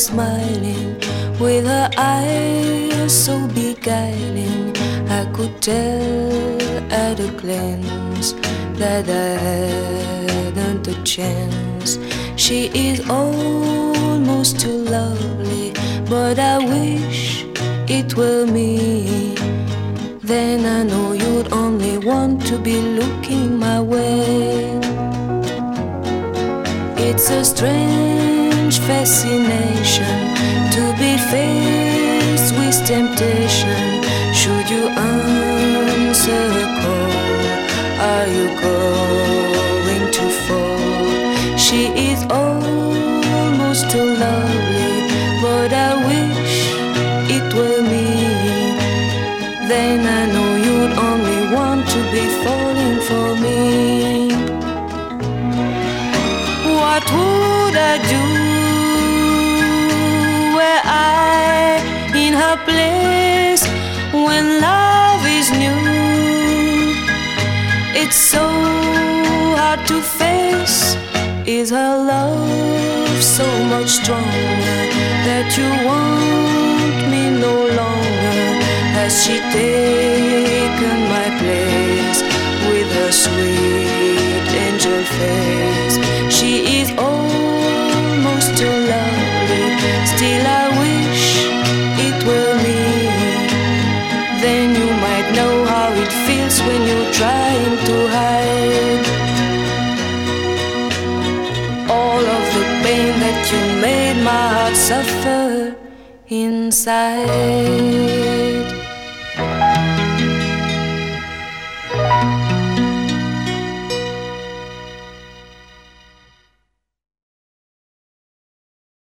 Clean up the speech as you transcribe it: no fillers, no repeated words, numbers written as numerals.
smiling, with her eyes so beguiling. I could tell at a glance that I hadn't a chance. She is almost too lovely, but I wish it were me. Then I know you'd only want to be looking my way. It's a strange fascination to be faced with temptation. Should you answer a call, are you going to fall? She is almost too lovely, but I wish it were me. Then I know you'd only want to be falling for me. What would I do were I in her place when love is new? It's so hard to face. Is her love so much stronger that you want me no longer? Has she taken my place with her sweet angel face? She is almost too lovely, still I wish it were me. Then you might know how it feels when you're trying to hide all of the pain that you made my heart suffer inside.